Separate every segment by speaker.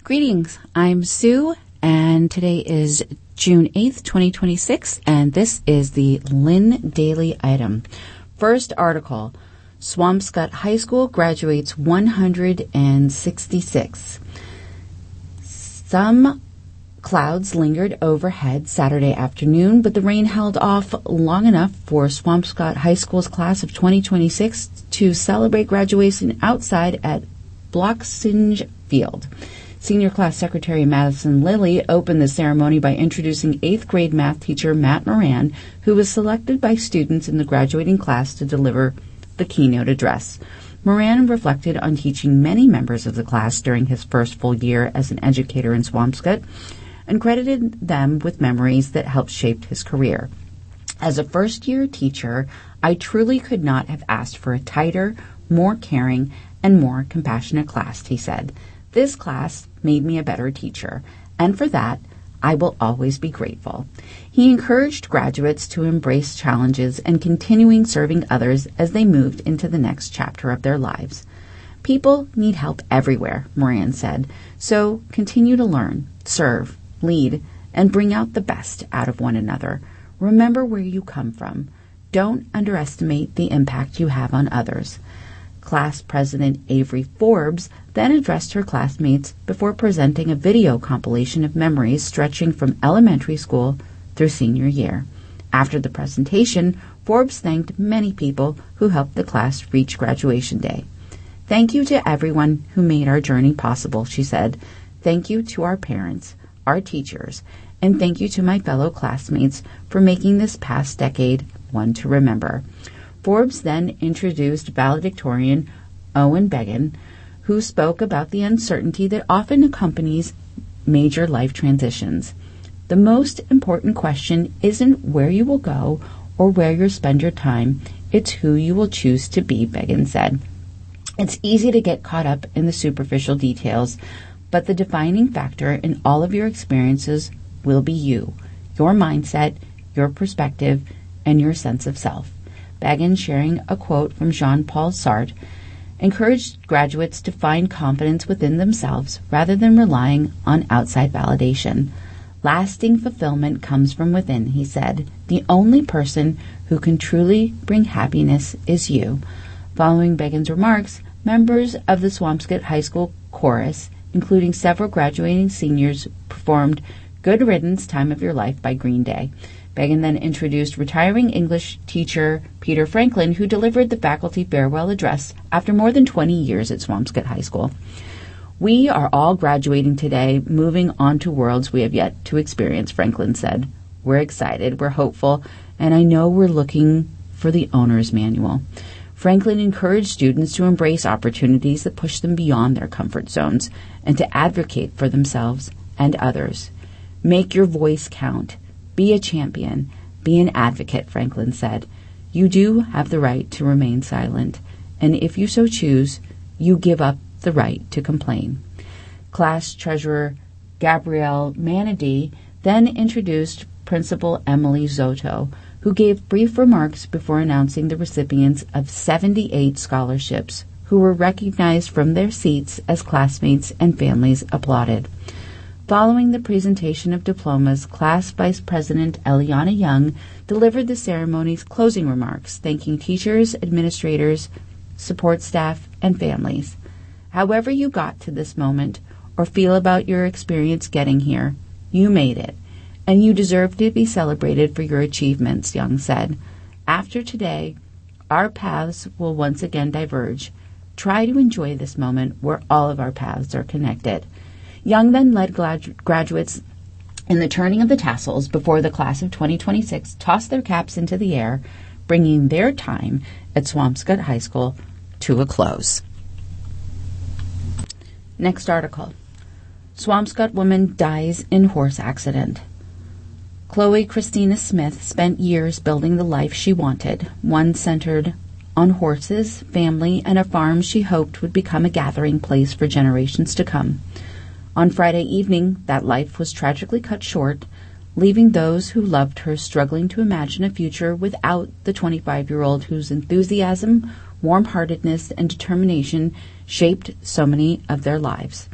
Speaker 1: Greetings, I'm Sue, and today is June 8th, 2026, and this is the Lynn Daily Item. First article, Swampscott High School graduates 166. Some clouds lingered overhead Saturday afternoon, but the rain held off long enough for Swampscott High School's class of 2026 to celebrate graduation outside at Bloxinge Field. Senior Class Secretary Madison Lilly opened the ceremony by introducing 8th grade math teacher Matt Moran, who was selected by students in the graduating class to deliver the keynote address. Moran reflected on teaching many members of the class during his first full year as an educator in Swampscott and credited them with memories that helped shape his career. As a first-year teacher, I truly could not have asked for a tighter, more caring, and more compassionate class, he said. This class made me a better teacher, and for that, I will always be grateful. He encouraged graduates to embrace challenges and continuing serving others as they moved into the next chapter of their lives. People need help everywhere, Moran said, so continue to learn, serve, lead, and bring out the best out of one another. Remember where you come from. Don't underestimate the impact you have on others. Class President Avery Forbes then addressed her classmates before presenting a video compilation of memories stretching from elementary school through senior year. After the presentation, Forbes thanked many people who helped the class reach graduation day. Thank you to everyone who made our journey possible, she said. Thank you to our parents, our teachers, and thank you to my fellow classmates for making this past decade one to remember. Forbes then introduced valedictorian Owen Began, who spoke about the uncertainty that often accompanies major life transitions. The most important question isn't where you will go or where you'll spend your time, it's who you will choose to be, Began said. It's easy to get caught up in the superficial details, but the defining factor in all of your experiences will be you, your mindset, your perspective, and your sense of self. Began, sharing a quote from Jean-Paul Sartre, encouraged graduates to find confidence within themselves rather than relying on outside validation. Lasting fulfillment comes from within, he said. The only person who can truly bring happiness is you. Following Began's remarks, members of the Swampscott High School chorus, including several graduating seniors, performed Good Riddance, Time of Your Life by Green Day. Began then introduced retiring English teacher Peter Franklin, who delivered the faculty farewell address after more than 20 years at Swampscott High School. We are all graduating today, moving on to worlds we have yet to experience, Franklin said. We're excited, we're hopeful, and I know we're looking for the owner's manual. Franklin encouraged students to embrace opportunities that push them beyond their comfort zones and to advocate for themselves and others. Make your voice count. Be a champion. Be an advocate, Franklin said. You do have the right to remain silent, and if you so choose, you give up the right to complain. Class Treasurer Gabrielle Manady then introduced Principal Emily Zotto, who gave brief remarks before announcing the recipients of 78 scholarships, who were recognized from their seats as classmates and families applauded. Following the presentation of diplomas, Class Vice President Eliana Young delivered the ceremony's closing remarks, thanking teachers, administrators, support staff, and families. However you got to this moment or feel about your experience getting here, you made it, and you deserve to be celebrated for your achievements, Young said. After today, our paths will once again diverge. Try to enjoy this moment where all of our paths are connected. Young then led graduates in the turning of the tassels before the class of 2026 tossed their caps into the air, bringing their time at Swampscott High School to a close. Next article. Swampscott woman dies in horse accident. Chloe Christina Smith spent years building the life she wanted, one centered on horses, family, and a farm she hoped would become a gathering place for generations to come. On Friday evening, that life was tragically cut short, leaving those who loved her struggling to imagine a future without the 25-year-old whose enthusiasm, warm-heartedness, and determination shaped so many of their lives.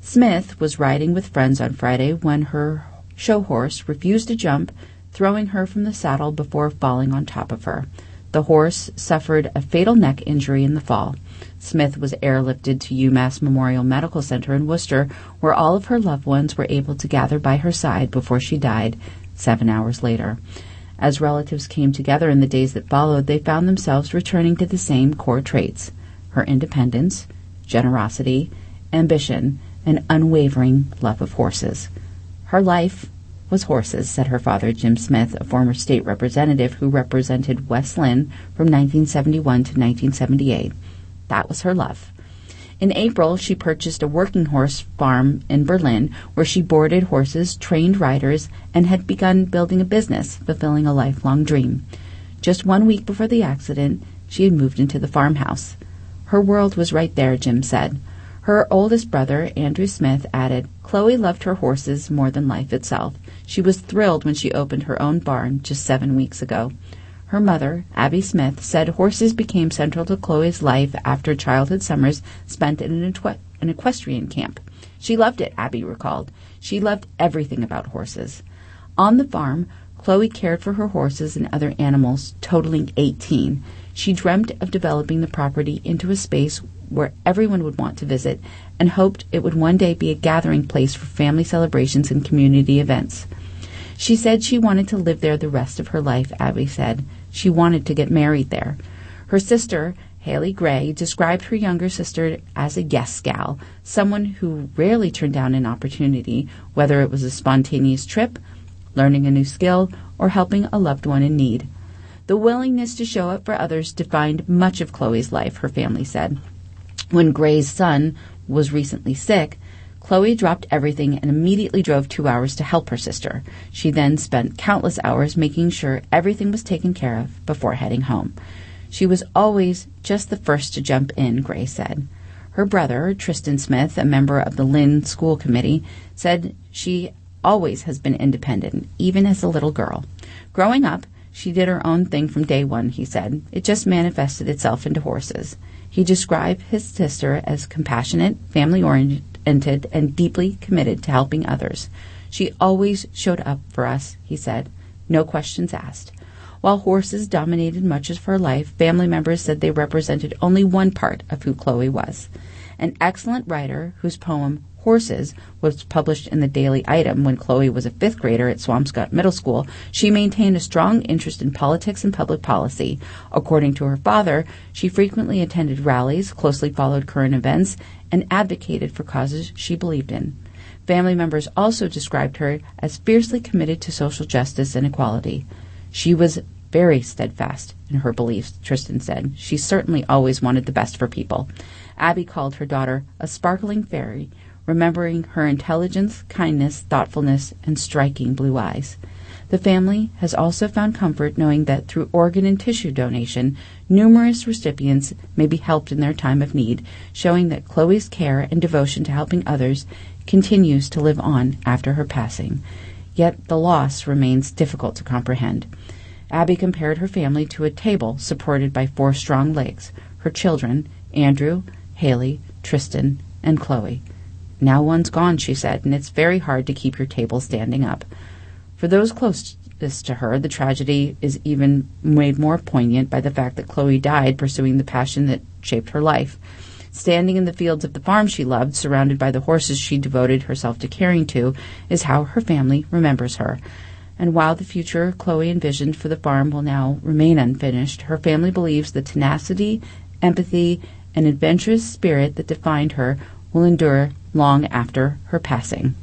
Speaker 1: Smith was riding with friends on Friday when her show horse refused to jump, throwing her from the saddle before falling on top of her. The horse suffered a fatal neck injury in the fall. Smith was airlifted to UMass Memorial Medical Center in Worcester, where all of her loved ones were able to gather by her side before she died 7 hours later. As relatives came together in the days that followed, they found themselves returning to the same core traits: her independence, generosity, ambition, and unwavering love of horses. Her life was horses, said her father, Jim Smith, a former state representative who represented West Lynn from 1971 to 1978. That was her love. In April, she purchased a working horse farm in Berlin, where she boarded horses, trained riders, and had begun building a business, fulfilling a lifelong dream. Just 1 week before the accident, she had moved into the farmhouse. Her world was right there, Jim said. Her oldest brother, Andrew Smith, added, Chloe loved her horses more than life itself. She was thrilled when she opened her own barn just 7 weeks ago. Her mother, Abby Smith, said horses became central to Chloe's life after childhood summers spent in an equestrian camp. She loved it, Abby recalled. She loved everything about horses. On the farm, Chloe cared for her horses and other animals, totaling 18. She dreamt of developing the property into a space where everyone would want to visit, and hoped it would one day be a gathering place for family celebrations and community events. She said she wanted to live there the rest of her life, Abby said. She wanted to get married there. Her sister, Haley Gray, described her younger sister as a yes gal, someone who rarely turned down an opportunity, whether it was a spontaneous trip, learning a new skill, or helping a loved one in need. The willingness to show up for others defined much of Chloe's life, her family said. When Gray's son was recently sick, Chloe dropped everything and immediately drove 2 hours to help her sister. She then spent countless hours making sure everything was taken care of before heading home. She was always just the first to jump in, Gray said. Her brother, Tristan Smith, a member of the Lynn School Committee, said she always has been independent, even as a little girl. Growing up, she did her own thing from day one, he said. It just manifested itself into horses. He described his sister as compassionate, family-oriented, and deeply committed to helping others. She always showed up for us, he said. No questions asked. While horses dominated much of her life, family members said they represented only one part of who Chloe was. An excellent writer whose poem Horses was published in the Daily Item when Chloe was a 5th grader at Swampscott Middle School, she maintained a strong interest in politics and public policy. According to her father, she frequently attended rallies, closely followed current events, and advocated for causes she believed in. Family members also described her as fiercely committed to social justice and equality. She was very steadfast in her beliefs, Tristan said. She certainly always wanted the best for people. Abby called her daughter a sparkling fairy, remembering her intelligence, kindness, thoughtfulness, and striking blue eyes. The family has also found comfort knowing that through organ and tissue donation, numerous recipients may be helped in their time of need, showing that Chloe's care and devotion to helping others continues to live on after her passing. Yet the loss remains difficult to comprehend. Abby compared her family to a table supported by 4 strong legs, her children, Andrew, Haley, Tristan, and Chloe. Now one's gone, she said, and it's very hard to keep your table standing up. For those closest to her, the tragedy is even made more poignant by the fact that Chloe died pursuing the passion that shaped her life. Standing in the fields of the farm she loved, surrounded by the horses she devoted herself to caring to, is how her family remembers her. And while the future Chloe envisioned for the farm will now remain unfinished, her family believes the tenacity, empathy, and adventurous spirit that defined her will endure long after her passing.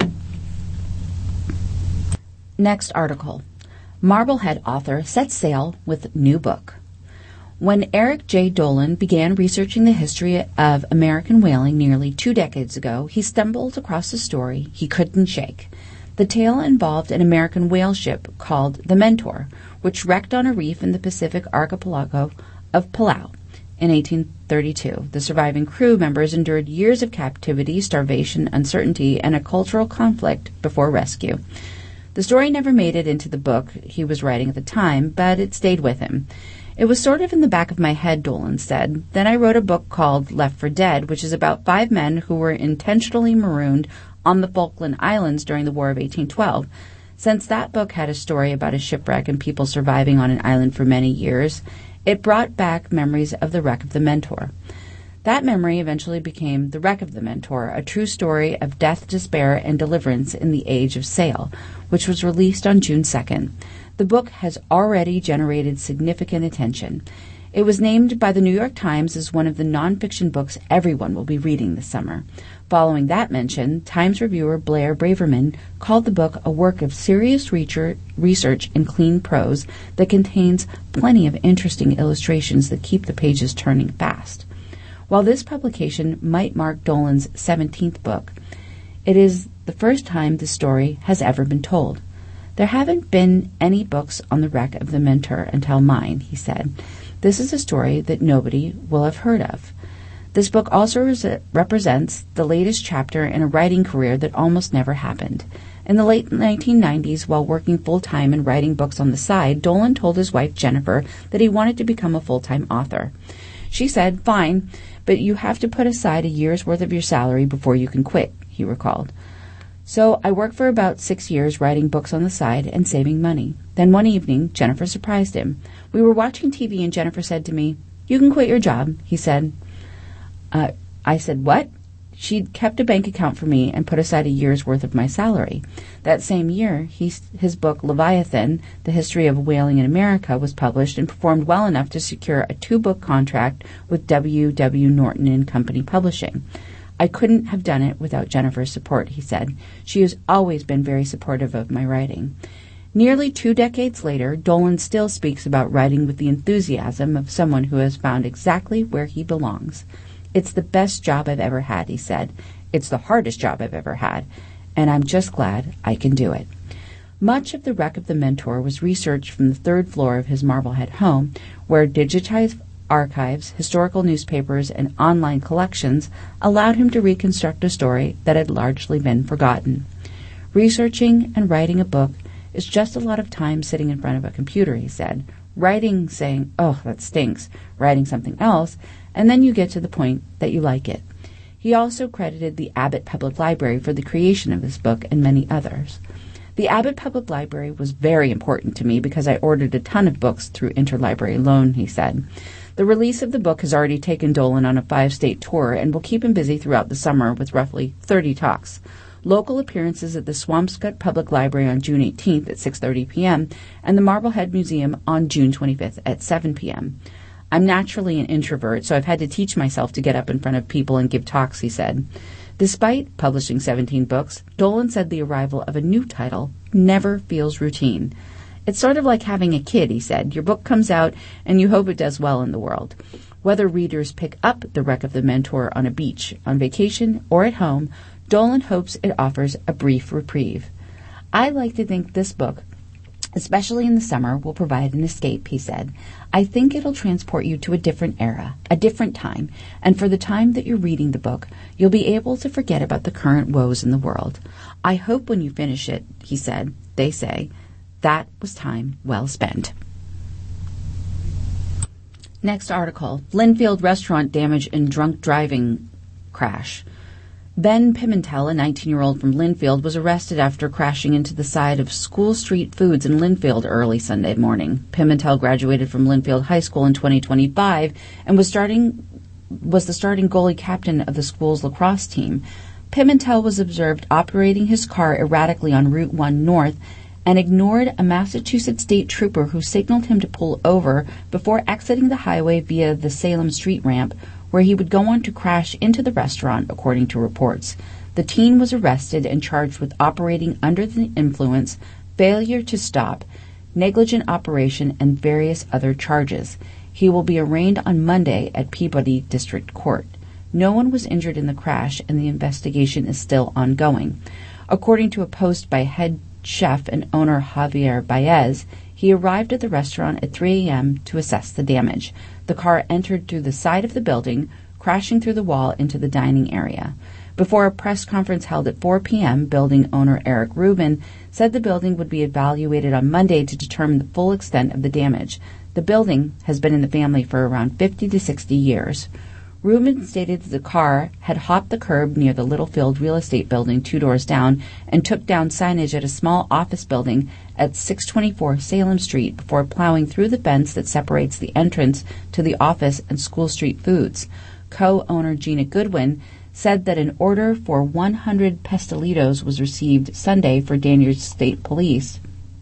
Speaker 1: Next article. Marblehead author sets sail with new book. When Eric J. Dolan began researching the history of American whaling nearly 2 decades ago, he stumbled across a story he couldn't shake. The tale involved an American whale ship called the Mentor, which wrecked on a reef in the Pacific archipelago of Palau. In 1832, the surviving crew members endured years of captivity, starvation, uncertainty, and a cultural conflict before rescue. The story never made it into the book he was writing at the time, but it stayed with him. It was sort of in the back of my head, Dolan said. Then I wrote a book called Left for Dead, which is about 5 men who were intentionally marooned on the Falkland Islands during the War of 1812. Since that book had a story about a shipwreck and people surviving on an island for many years, it brought back memories of the wreck of the Mentor. That memory eventually became The Wreck of the Mentor, a true story of death, despair, and deliverance in the age of sail, which was released on June 2nd. The book has already generated significant attention. It was named by the New York Times as one of the nonfiction books everyone will be reading this summer. Following that mention, Times reviewer Blair Braverman called the book a work of serious research in clean prose that contains plenty of interesting illustrations that keep the pages turning fast. While this publication might mark Dolan's 17th book, it is the first time the story has ever been told. There haven't been any books on the wreck of the Mentor until mine, he said. This is a story that nobody will have heard of. This book also represents the latest chapter in a writing career that almost never happened. In the late 1990s, while working full-time and writing books on the side, Dolan told his wife Jennifer that he wanted to become a full-time author. She said, "Fine, but you have to put aside a year's worth of your salary before you can quit," he recalled. "So I worked for about 6 years writing books on the side and saving money. Then one evening, Jennifer surprised him. We were watching TV and Jennifer said to me, 'You can quit your job,' he said. I said, 'What?' She'd kept a bank account for me and put aside a year's worth of my salary. That same year, his book Leviathan, The History of Whaling in America, was published and performed well enough to secure a 2-book contract with W.W. Norton and Company Publishing. I couldn't have done it without Jennifer's support," he said. "She has always been very supportive of my writing." Nearly 2 decades later, Dolan still speaks about writing with the enthusiasm of someone who has found exactly where he belongs. "It's the best job I've ever had," he said. "It's the hardest job I've ever had, and I'm just glad I can do it." Much of the wreck of the Mentor was researched from the 3rd floor of his Marblehead home, where digitized archives, historical newspapers, and online collections allowed him to reconstruct a story that had largely been forgotten. Researching and writing a book is just a lot of time sitting in front of a computer, he said. Writing, saying, "Oh, that stinks," writing something else, and then you get to the point that you like it. He also credited the Abbott Public Library for the creation of this book and many others. "The Abbott Public Library was very important to me because I ordered a ton of books through interlibrary loan," he said. The release of the book has already taken Dolan on a 5-state tour and will keep him busy throughout the summer with roughly 30 talks. Local appearances at the Swampscott Public Library on June 18th at 6:30 p.m. and the Marblehead Museum on June 25th at 7 p.m. "I'm naturally an introvert, so I've had to teach myself to get up in front of people and give talks," he said. Despite publishing 17 books, Dolan said the arrival of a new title never feels routine. "It's sort of like having a kid," he said. "Your book comes out and you hope it does well in the world." Whether readers pick up The Wreck of the Mentor on a beach, on vacation, or at home, Dolan hopes it offers a brief reprieve. "I like to think this book, especially in the summer, will provide an escape," he said. "I think it'll transport you to a different era, a different time, and for the time that you're reading the book, you'll be able to forget about the current woes in the world. I hope when you finish it," he said, "they say, that was time well spent." Next article, Linfield restaurant damage in drunk driving crash. Ben Pimentel, a 19-year-old from Linfield, was arrested after crashing into the side of School Street Foods in Linfield early Sunday morning. Pimentel graduated from Linfield High School in 2025 and was the starting goalie captain of the school's lacrosse team. Pimentel was observed operating his car erratically on Route 1 North and ignored a Massachusetts state trooper who signaled him to pull over before exiting the highway via the Salem Street ramp, where he would go on to crash into the restaurant, according to reports. The teen was arrested and charged with operating under the influence, failure to stop, negligent operation, and various other charges. He will be arraigned on Monday at Peabody District Court. No one was injured in the crash, and the investigation is still ongoing. According to a post by head chef and owner Javier Baez, he arrived at the restaurant at 3 a.m. to assess the damage. The car entered through the side of the building, crashing through the wall into the dining area. Before a press conference held at 4 p.m., building owner Eric Rubin said the building would be evaluated on Monday to determine the full extent of the damage. The building has been in the family for around 50 to 60 years. Rubin stated that the car had hopped the curb near the Littlefield Real Estate Building 2 doors down and took down signage at a small office building at 624 Salem Street before plowing through the fence that separates the entrance to the office and School Street Foods. Co-owner Gina Goodwin said that an order for 100 pastelitos was received Sunday for Danvers State Police,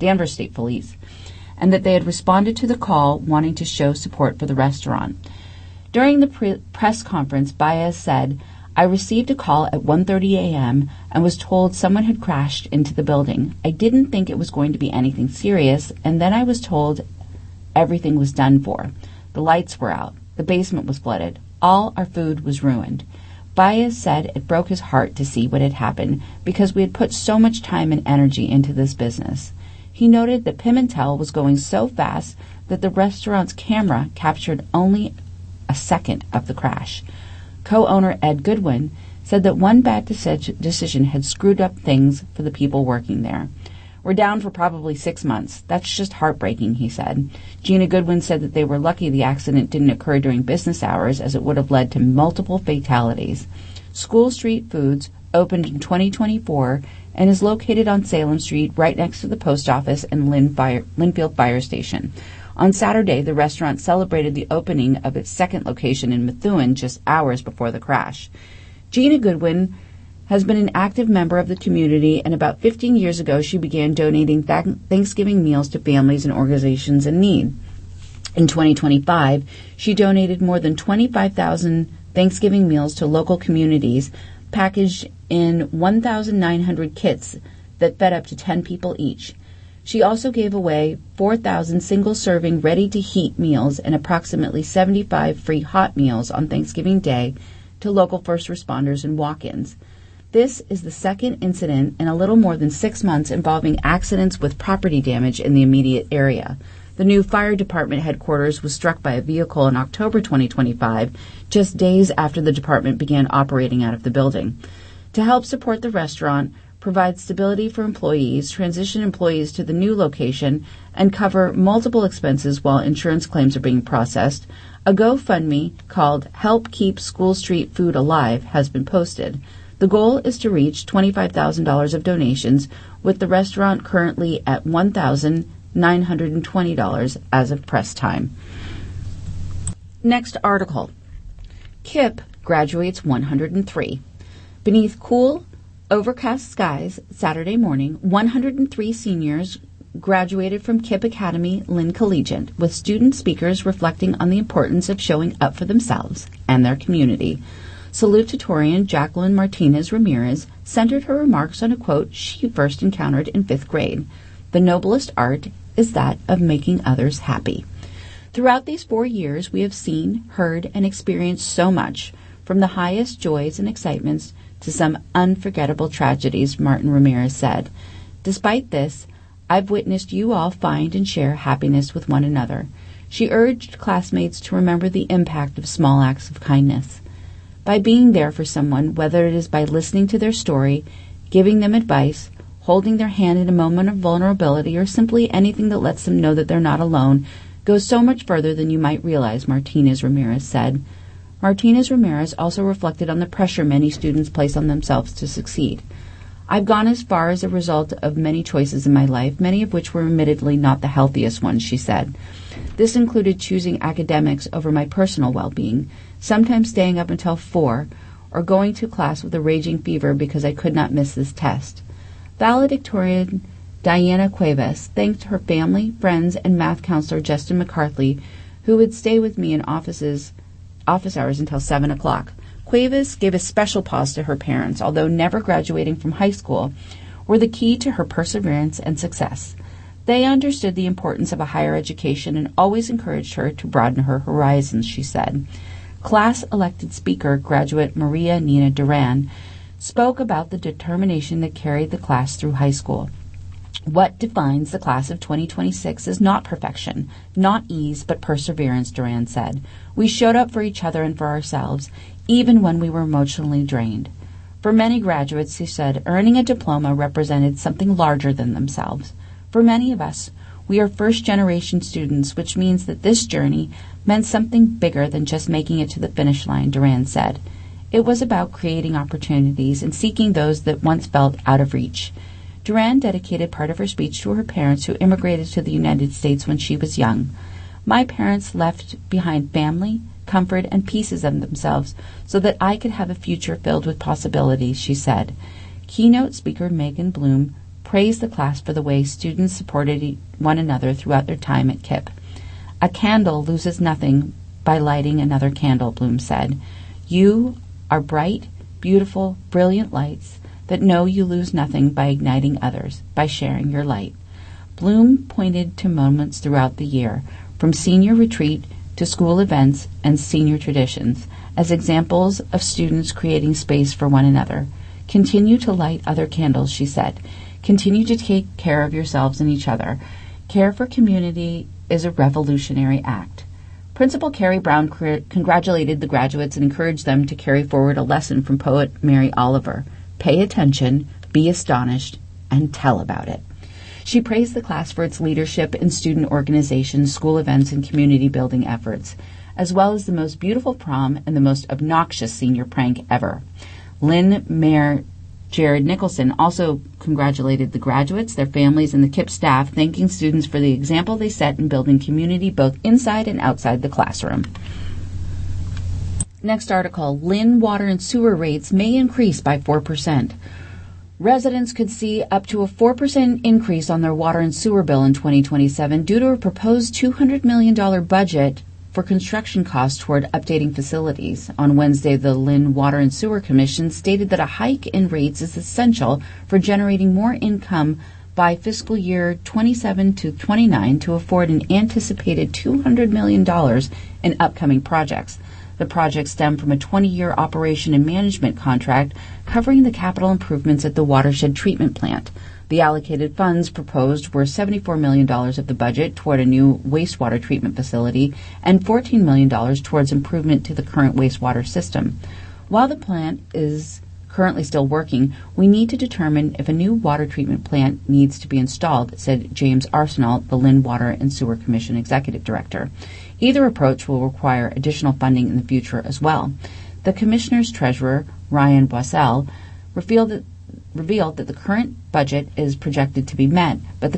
Speaker 1: and that they had responded to the call wanting to show support for the restaurant. During the press conference, Baez said, "I received a call at 1:30 a.m. and was told someone had crashed into the building. I didn't think it was going to be anything serious, and then I was told everything was done for. The lights were out. The basement was flooded. All our food was ruined." Baez said it broke his heart to see what had happened because we had put so much time and energy into this business. He noted that Pimentel was going so fast that the restaurant's camera captured only a second of the crash. Co-owner Ed Goodwin said that one bad decision had screwed up things for the people working there. "We're down for probably 6 months. That's just heartbreaking," he said. Gina Goodwin said that they were lucky the accident didn't occur during business hours, as it would have led to multiple fatalities. School Street Foods opened in 2024 and is located on Salem Street right next to the post office and Linfield Fire Station. On Saturday, the restaurant celebrated the opening of its second location in Methuen just hours before the crash. Gina Goodwin has been an active member of the community, and about 15 years ago she began donating Thanksgiving meals to families and organizations in need. In 2025, she donated more than 25,000 Thanksgiving meals to local communities, packaged in 1,900 kits that fed up to 10 people each. She also gave away 4,000 single-serving ready-to-heat meals and approximately 75 free hot meals on Thanksgiving Day to local first responders and walk-ins. This is the second incident in a little more than 6 months involving accidents with property damage in the immediate area. The new fire department headquarters was struck by a vehicle in October 2025, just days after the department began operating out of the building. To help support the restaurant, provide stability for employees, transition employees to the new location, and cover multiple expenses while insurance claims are being processed, a GoFundMe called Help Keep School Street Food Alive has been posted. The goal is to reach $25,000 of donations, with the restaurant currently at $1,920 as of press time. Next article. KIPP graduates 103. Beneath cool, overcast skies Saturday morning, 103 seniors graduated from KIPP Academy Lynn Collegiate, with student speakers reflecting on the importance of showing up for themselves and their community. Salutatorian Jacqueline Martinez Ramirez centered her remarks on a quote she first encountered in 5th grade. "The noblest art is that of making others happy." Throughout these 4 years, we have seen, heard, and experienced so much, from the highest joys and excitements to some unforgettable tragedies, Martin Ramirez said. "Despite this, I've witnessed you all find and share happiness with one another." She urged classmates to remember the impact of small acts of kindness. By being there for someone, whether it is by listening to their story, giving them advice, holding their hand in a moment of vulnerability, or simply anything that lets them know that they're not alone, goes so much further than you might realize, Martinez Ramirez said. Martinez Ramirez also reflected on the pressure many students place on themselves to succeed. "I've gone as far as a result of many choices in my life, many of which were admittedly not the healthiest ones," she said. "This included choosing academics over my personal well-being, sometimes staying up until 4, or going to class with a raging fever because I could not miss this test." Valedictorian Diana Cuevas thanked her family, friends, and math counselor Justin McCarthy, who would stay with me in office hours until 7 o'clock. Cuevas gave a special pause to her parents, although never graduating from high school, were the key to her perseverance and success. They understood the importance of a higher education and always encouraged her to broaden her horizons, she said. Class-elected speaker, graduate Maria Nina Duran, spoke about the determination that carried the class through high school. "What defines the class of 2026 is not perfection, not ease, but perseverance," Duran said. "We showed up for each other and for ourselves, even when we were emotionally drained." For many graduates, he said, earning a diploma represented something larger than themselves. For many of us, We are first-generation students, which means that this journey meant something bigger than just making it to the finish line, Durand said. It was about creating opportunities and seeking those that once felt out of reach. Durand dedicated part of her speech to her parents who immigrated to the United States when she was young. My parents left behind family, comfort, and pieces of themselves so that I could have a future filled with possibilities, she said. Keynote speaker Megan Bloom praised the class for the way students supported one another throughout their time at KIPP. A candle loses nothing by lighting another candle, Bloom said. You are bright, beautiful, brilliant lights that know you lose nothing by igniting others, by sharing your light. Bloom pointed to moments throughout the year, from senior retreat to school events and senior traditions, as examples of students creating space for one another. Continue to light other candles, she said. Continue to take care of yourselves and each other. Care for community is a revolutionary act. Principal Carrie Brown congratulated the graduates and encouraged them to carry forward a lesson from poet Mary Oliver. Pay attention, be astonished, and tell about it. She praised the class for its leadership in student organizations, school events, and community building efforts, as well as the most beautiful prom and the most obnoxious senior prank ever. Lynn Mayor Jared Nicholson also congratulated the graduates, their families, and the KIPP staff, thanking students for the example they set in building community both inside and outside the classroom. Next article, Lynn water and sewer rates may increase by 4%. Residents could see up to a 4% increase on their water and sewer bill in 2027 due to a proposed $200 million budget for construction costs toward updating facilities. On Wednesday, the Lynn Water and Sewer Commission stated that a hike in rates is essential for generating more income by fiscal year 27 to 29 to afford an anticipated $200 million in upcoming projects. The projects stem from a 20-year operation and management contract covering the capital improvements at the watershed treatment plant. The allocated funds proposed were $74 million of the budget toward a new wastewater treatment facility and $14 million towards improvement to the current wastewater system. While the plant is currently still working, we need to determine if a new water treatment plant needs to be installed, said James Arsenal, the Lynn Water and Sewer Commission Executive Director. Either approach will require additional funding in the future as well. The Commissioner's Treasurer, Ryan Boissel, revealed that the current budget is projected to be met, but the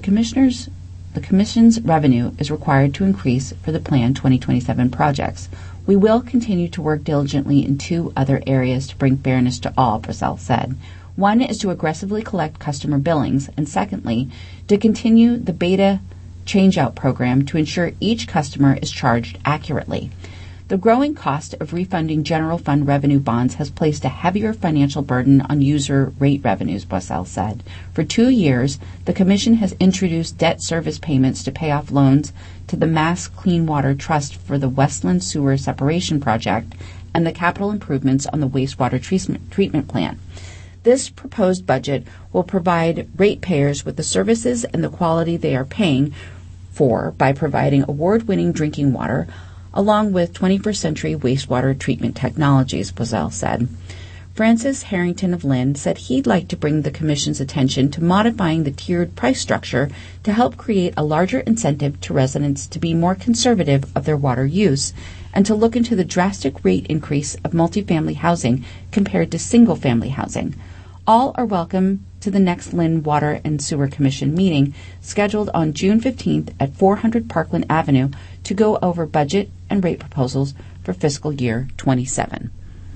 Speaker 1: Commission's revenue is required to increase for the planned 2027 projects. We will continue to work diligently in two other areas to bring fairness to all, Boissel said. One is to aggressively collect customer billings, and secondly, to continue the beta change-out program to ensure each customer is charged accurately. The growing cost of refunding general fund revenue bonds has placed a heavier financial burden on user rate revenues, Boissel said. For 2 years, the Commission has introduced debt service payments to pay off loans to the Mass Clean Water Trust for the Westland Sewer Separation Project and the capital improvements on the wastewater treatment plant. This proposed budget will provide ratepayers with the services and the quality they are paying for by providing award-winning drinking water, along with 21st century wastewater treatment technologies, Boissel said. Francis Harrington of Lynn said he'd like to bring the Commission's attention to modifying the tiered price structure to help create a larger incentive to residents to be more conservative of their water use and to look into the drastic rate increase of multifamily housing compared to single-family housing. All are welcome to the next Lynn Water and Sewer Commission meeting scheduled on June 15th at 400 Parkland Avenue to go over budget and rate proposals for fiscal year 27.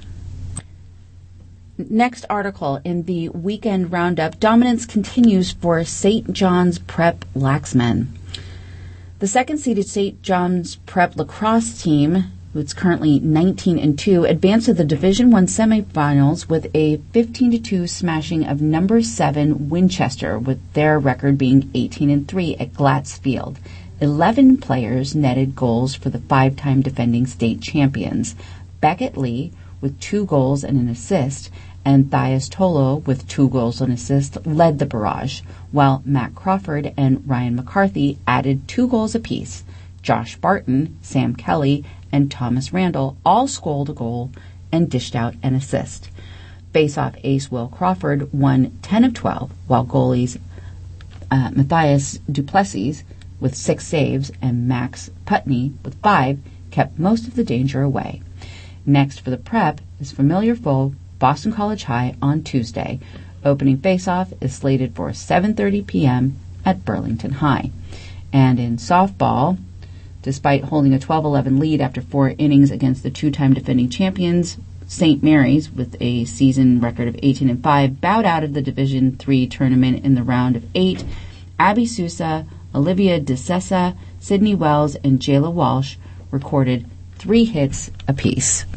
Speaker 1: Next article in the weekend roundup, dominance continues for St. John's Prep Laxmen. The second-seeded St. John's Prep lacrosse team, who's currently 19-2, advanced to the Division I semifinals with a 15-2 smashing of number 7 Winchester, with their record being 18-3 at Glatz Field. 11 players netted goals for the 5-time defending state champions. Beckett Lee with 2 goals and an assist, and Thias Tolo with 2 goals and assist led the barrage, while Matt Crawford and Ryan McCarthy added 2 goals apiece. Josh Barton, Sam Kelly, and Thomas Randall all scored a goal and dished out an assist. Face-off ace Will Crawford won 10 of 12, while goalies Matthias Duplessis with 6 saves, and Max Putney with 5 kept most of the danger away. Next for the Prep is familiar foe Boston College High on Tuesday. Opening faceoff is slated for 7:30 p.m. at Burlington High. And in softball, despite holding a 12-11 lead after 4 innings against the 2-time defending champions, St. Mary's, with a season record of 18-5, bowed out of the Division III tournament in the round of 8. Abby Sousa, Olivia DeSessa, Sydney Wells, and Jayla Walsh recorded 3 hits apiece.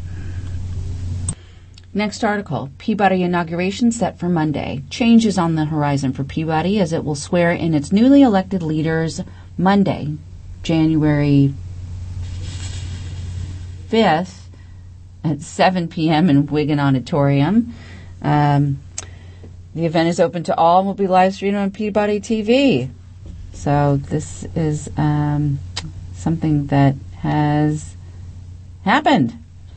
Speaker 1: Next article, Peabody inauguration set for Monday. Change is on the horizon for Peabody as it will swear in its newly elected leaders Monday, January 5th at 7 p.m. in Wigan Auditorium. The event is open to all and will be live streamed on Peabody TV. So this is something that has happened.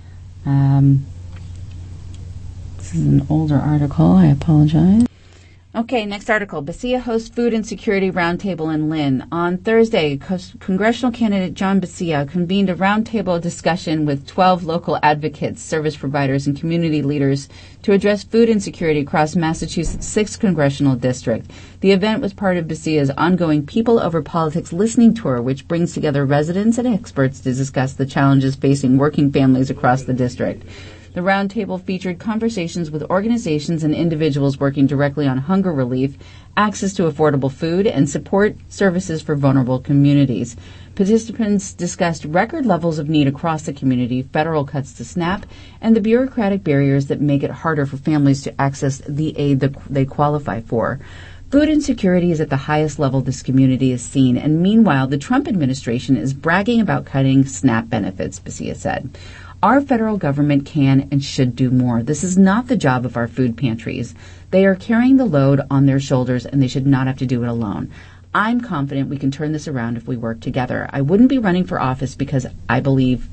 Speaker 1: This is an older article. I apologize. Okay, next article. Besia hosts Food Insecurity Roundtable in Lynn. On Thursday, congressional candidate John Besia convened a roundtable discussion with 12 local advocates, service providers, and community leaders to address food insecurity across Massachusetts' 6th congressional district. The event was part of Besia's ongoing People Over Politics listening tour, which brings together residents and experts to discuss the challenges facing working families across the district. The roundtable featured conversations with organizations and individuals working directly on hunger relief, access to affordable food, and support services for vulnerable communities. Participants discussed record levels of need across the community, federal cuts to SNAP, and the bureaucratic barriers that make it harder for families to access the aid that they qualify for. Food insecurity is at the highest level this community has seen, and meanwhile, the Trump administration is bragging about cutting SNAP benefits, Besia said. Our federal government can and should do more. This is not the job of our food pantries. They are carrying the load on their shoulders, and they should not have to do it alone. I'm confident we can turn this around if we work together. I wouldn't be running for office because I believe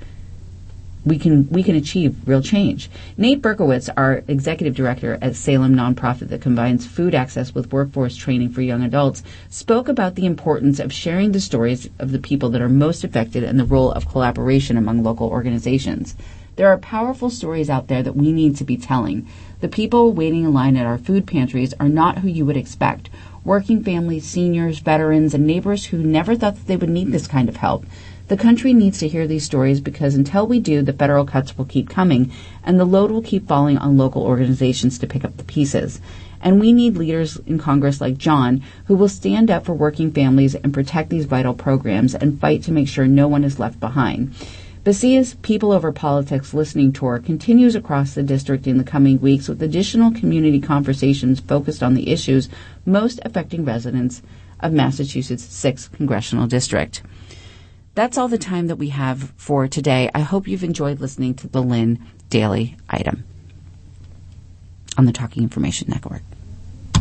Speaker 1: we can achieve real change. Nate Berkowitz, our executive director at Salem nonprofit that combines food access with workforce training for young adults, spoke about the importance of sharing the stories of the people that are most affected and the role of collaboration among local organizations. There are powerful stories out there that we need to be telling. The people waiting in line at our food pantries are not who you would expect. Working families, seniors, veterans, and neighbors who never thought that they would need this kind of help. The country needs to hear these stories because until we do, the federal cuts will keep coming and the load will keep falling on local organizations to pick up the pieces. And we need leaders in Congress like John who will stand up for working families and protect these vital programs and fight to make sure no one is left behind. Besia's People Over Politics listening tour continues across the district in the coming weeks with additional community conversations focused on the issues most affecting residents of Massachusetts' 6th congressional district. That's all the time that we have for today. I hope you've enjoyed listening to the Lynn Daily Item on the Talking Information Network.